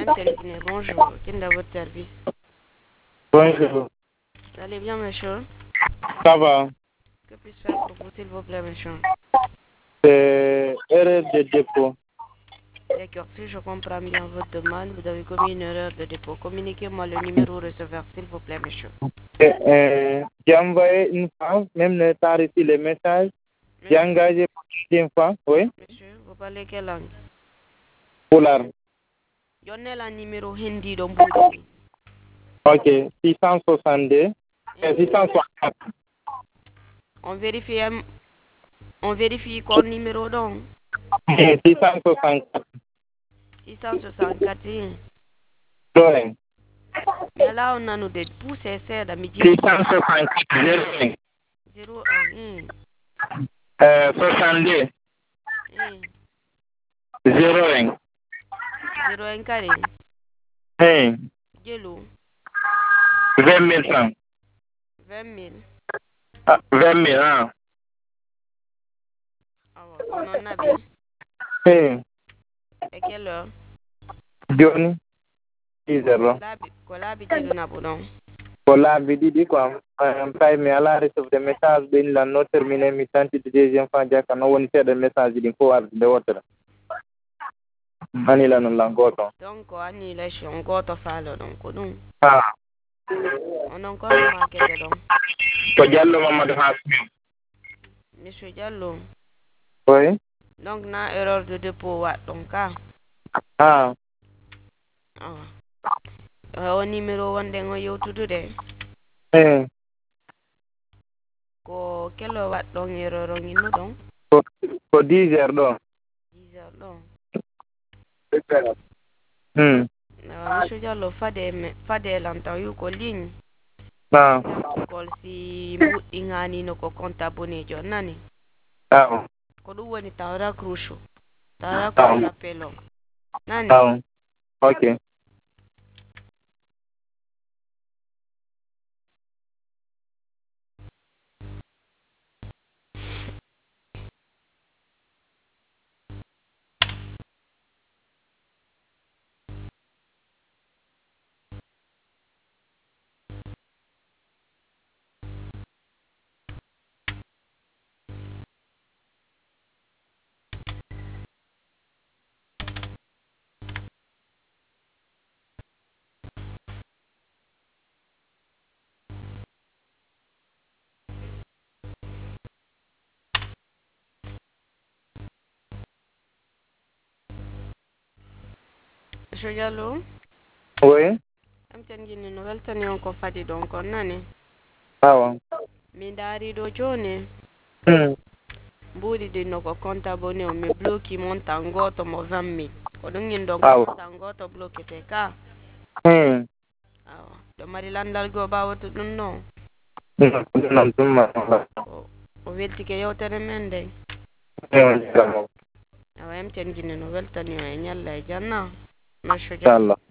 MTN Guinée, bonjour. Quel est votre service? Bonjour, Vous allez bien, monsieur? ça va? Que puis-je faire pour vous, s'il vous plaît, monsieur? C'est erreur de dépôt. D'accord, si je comprends bien votre demande, vous avez commis une erreur de dépôt. Communiquez-moi le numéro receveur, s'il vous plaît, monsieur. J'ai envoyé une fois, même le pas reçu le message. J'ai Monsieur, engagé pour la deuxième fois, oui, monsieur, vous parlez quelle langue? pour l'arme. Donnez le numéro hindi d'Omboudi. Ok, 662, Hein? 664, On vérifie, on vérifie quoi numéro donc? 664, 664. oui, Mais là, on a nous des pouces et c'est de midi. 664, 01. 62, 01, 01 carré. 1, Gelou. 20 000 francs, 20 000. 20 000, hein, Ah ouais, on en a bien. 1, Et quelle heure? Johnny, 10 0. Kola bi jelu na budon. Voilà, dit quoi, après, mais à la receive des messages, ben la note terminée, mi tanti de deuxième fois, j'ai qu'à non faire des messages, il faut avoir de autres. Manila non langoto. Donc, on y lèche, on go to follow donc, nous. Ah, On a encore le market donc. to Diallo Mamadou Hasmi. Monsieur Diallo. Oui. Donc, na erreur de dépôt, wat donc, ah. Ah, O numéro one den o yewtude eh, ko kelo wat ɗon erreur o inno ɗon ko 10 heures ɗo. 10 heures ɗon. Hmm. Monsieur Diallo fade lantaw yu ko ligne Ah, kol si mbuɗɗiŋanino ko compte abonné nani ah, ko ɗum woni tawra cruche tawra ah, cruche appel o nani. ah, ok. Monsieur Diallo Oui. am tan jinni no weltani on ko fadi ɗon kon nani Ah, mi daari ɗo joni hmm. mbuɗiɗinno ko compte abonné o mi bloki montant goto mo 20 000 ko ɗum in ɗon ko Ah, montant goto bloquete ka. hmm. Awa ɗo mari landal goo ɓawata ɗum no Non, tumma. o weltike yewtere men nde. Inshallah. Awa MTN Guinée no weltani o e ñalla e janna monsieur Dia. Inshallah.